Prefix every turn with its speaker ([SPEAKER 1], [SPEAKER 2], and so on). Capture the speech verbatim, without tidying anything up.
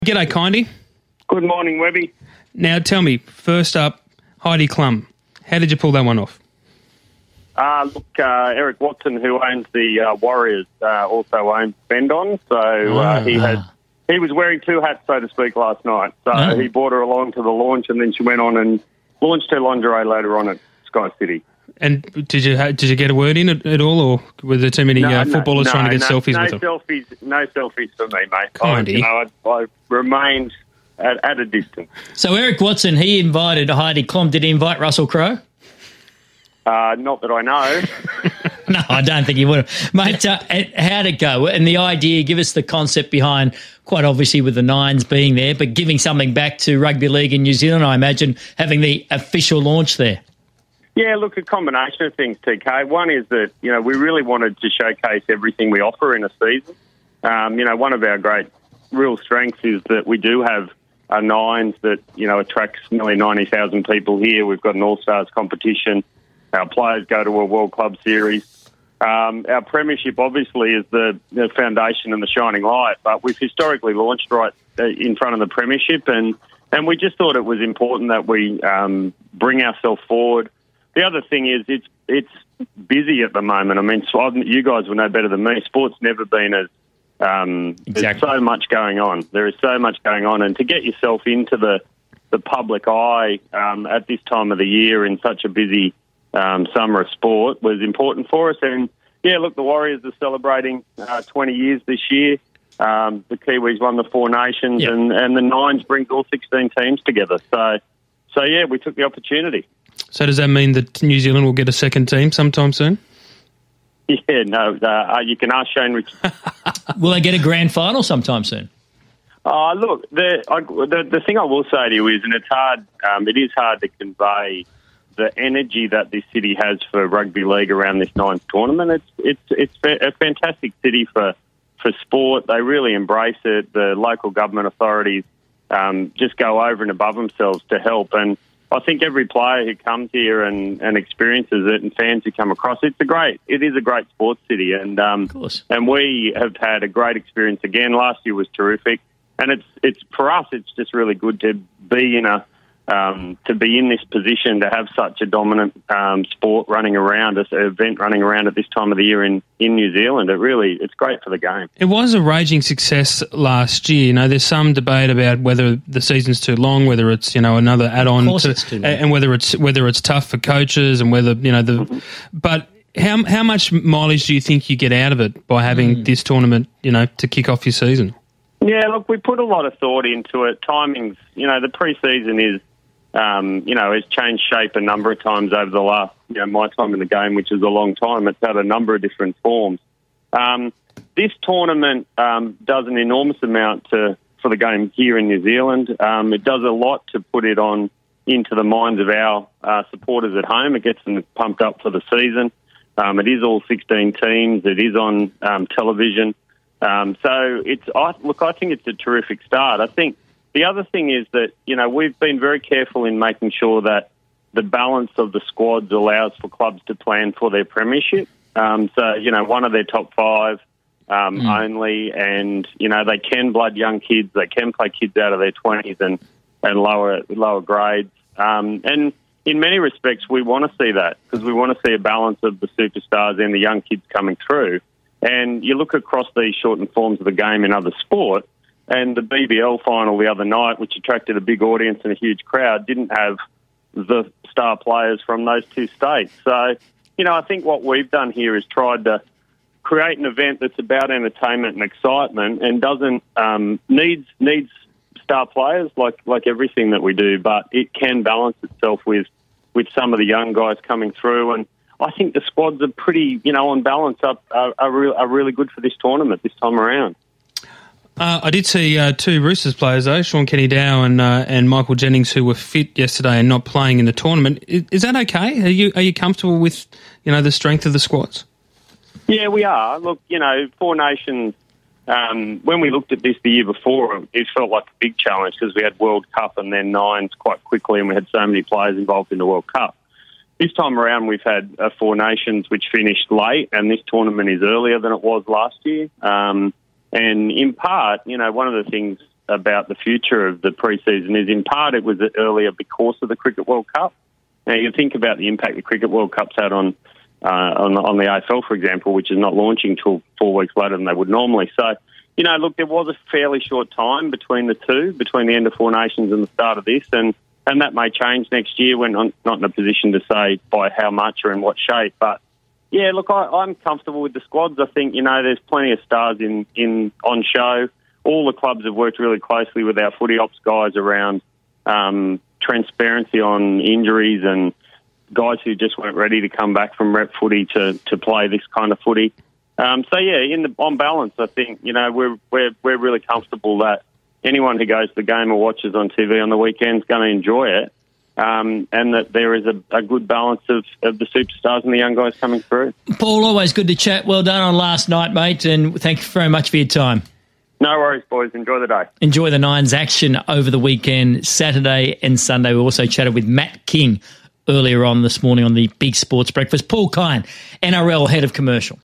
[SPEAKER 1] G'day, Kindy.
[SPEAKER 2] Good morning, Webby.
[SPEAKER 1] Now, tell me, first up, Heidi Klum. How did you pull that one off?
[SPEAKER 2] Uh, look, uh, Eric Watson, who owns the uh, Warriors, uh, also owns Bendon, so uh, he had he was wearing two hats, so to speak, last night. So
[SPEAKER 3] Oh.
[SPEAKER 2] he brought her along to the launch, and then she went on and launched her lingerie later on at Sky City.
[SPEAKER 1] And did you ha- did you get a word in at, at all, or were there too many uh,
[SPEAKER 2] no,
[SPEAKER 1] footballers
[SPEAKER 2] no,
[SPEAKER 1] trying to get
[SPEAKER 2] no,
[SPEAKER 1] selfies
[SPEAKER 2] no
[SPEAKER 1] with her?
[SPEAKER 2] selfies, no selfies for me, mate. I,
[SPEAKER 1] Kindy.
[SPEAKER 2] you know, I, I remained at, at a distance.
[SPEAKER 3] So Eric Watson, he invited Heidi Klum. Did he invite Russell Crowe?
[SPEAKER 2] Uh, not that I know.
[SPEAKER 3] No, I don't think he would have. Mate, uh, how'd it go? And the idea, give us the concept behind, quite obviously with the Nines being there, but giving something back to rugby league in New Zealand, I imagine, having the official launch there.
[SPEAKER 2] Yeah, look, a combination of things, T K. One is that, you know, we really wanted to showcase everything we offer in a season. Um, you know, one of our great real strengths is that we do have a Nines that, you know, attracts nearly ninety thousand people here. We've got an All-Stars competition. Our players go to a World Club Series. Um, our premiership, obviously, is the, the foundation and the shining light, but we've historically launched right in front of the premiership, and, and we just thought it was important that we um, bring ourselves forward. The other thing is it's it's busy at the moment. I mean, so you guys will know better than me. Sport's never been as um,
[SPEAKER 3] Exactly.
[SPEAKER 2] there's so much going on. There is so much going on, and to get yourself into the the public eye um, at this time of the year in such a busy um, summer of sport was important for us. And yeah, look, the Warriors are celebrating uh, twenty years this year. Um, the Kiwis won the Four Nations,
[SPEAKER 3] Yep.
[SPEAKER 2] and, and the Nines brings all sixteen teams together. So, so yeah, we took the opportunity.
[SPEAKER 1] So does that mean that New Zealand will get a second team sometime soon?
[SPEAKER 2] Yeah, no, uh, you can ask Shane Richardson.
[SPEAKER 3] Will they get a grand final sometime soon?
[SPEAKER 2] Uh, look, the, I, the the thing I will say to you is, and it's hard, um, it is hard to convey the energy that this city has for rugby league around this Nines tournament. It's it's it's fa- a fantastic city for, for sport. They really embrace it. The local government authorities um, just go over and above themselves to help. And I think every player who comes here and, and experiences it, and fans who come across, it's a great, it is a great sports city, and um,
[SPEAKER 3] Of course.
[SPEAKER 2] and we have had a great experience again. Last year was terrific, and it's it's for us, it's just really good to be in a um, to be in this position, to have such a dominant um, sport running around, this event running around at this time of the year in, in New Zealand. It really, it's great for the game.
[SPEAKER 1] It was a raging success last year. You know, there's some debate about whether the season's too long, whether it's, you know, another add-on,
[SPEAKER 3] Of course
[SPEAKER 1] to,
[SPEAKER 3] it's too long.
[SPEAKER 1] and whether it's whether it's tough for coaches, and whether, you know, the.
[SPEAKER 2] Mm-hmm.
[SPEAKER 1] But how how much mileage do you think you get out of it by having
[SPEAKER 3] Mm.
[SPEAKER 1] this tournament, you know, to kick off your season?
[SPEAKER 2] Yeah, look, we put a lot of thought into it. Timings, you know, the pre-season is, um, you know, has changed shape a number of times over the last, you know, my time in the game, which is a long time. It's had a number of different forms. Um, this tournament um, does an enormous amount to for the game here in New Zealand. Um, it does a lot to put it on into the minds of our uh, supporters at home. It gets them pumped up for the season. Um, it is all sixteen teams. It is on um, television. Um, so it's I, look, I think it's a terrific start. I think the other thing is that, you know, we've been very careful in making sure that the balance of the squads allows for clubs to plan for their premiership. Um, so, you know, one of their top five um,
[SPEAKER 3] Mm.
[SPEAKER 2] only, and, you know, they can blood young kids. They can play kids out of their twenties and, and lower lower grades. Um, and in many respects, we want to see that, because we want to see a balance of the superstars and the young kids coming through. And you look across these shortened forms of the game in other sport, and the B B L final the other night, which attracted a big audience and a huge crowd, didn't have the star players from those two states. So, you know, I think what we've done here is tried to create an event that's about entertainment and excitement, and doesn't um, needs needs star players like like everything that we do, but it can balance itself with with some of the young guys coming through. And I think the squads are pretty, you know, on balance, up are, are, re- are really good for this tournament this time around.
[SPEAKER 1] Uh, I did see uh, two Roosters players, though, Sean Kenny-Dow and uh, and Michael Jennings, who were fit yesterday and not playing in the tournament. Is, is that okay? Are you are you comfortable with, you know, the strength of the squads?
[SPEAKER 2] Yeah, we are. Look, you know, Four Nations, um, when we looked at this the year before, it felt like a big challenge, because we had World Cup and then Nines quite quickly, and we had so many players involved in the World Cup. This time around, we've had uh, Four Nations, which finished late, and this tournament is earlier than it was last year. Um, and in part, you know, one of the things about the future of the pre-season is, in part, it was earlier because of the Cricket World Cup. Now, you think about the impact the Cricket World Cup's had on, uh, on, on the A F L, for example, which is not launching till four weeks later than they would normally. So, you know, look, there was a fairly short time between the two, between the end of Four Nations and the start of this, and, and that may change next year. We're not, not in a position to say by how much or in what shape. But, yeah, look, I, I'm comfortable with the squads. I think, you know, there's plenty of stars in, in on show. All the clubs have worked really closely with our footy ops guys around um, transparency on injuries and guys who just weren't ready to come back from rep footy to, to play this kind of footy. Um, so yeah, in the on balance, I think you know we're we're we're really comfortable that anyone who goes to the game or watches on T V on the weekend is going to enjoy it, um, and that there is a, a good balance of, of the superstars and the young guys coming through.
[SPEAKER 3] Paul, always good to chat. Well done on last night, mate, and thank you very much for your time.
[SPEAKER 2] No worries, boys. Enjoy the day.
[SPEAKER 3] Enjoy the Nines action over the weekend, Saturday and Sunday. We also chatted with Matt King earlier on this morning on the Big Sports Breakfast. Paul Kine, N R L Head of Commercial.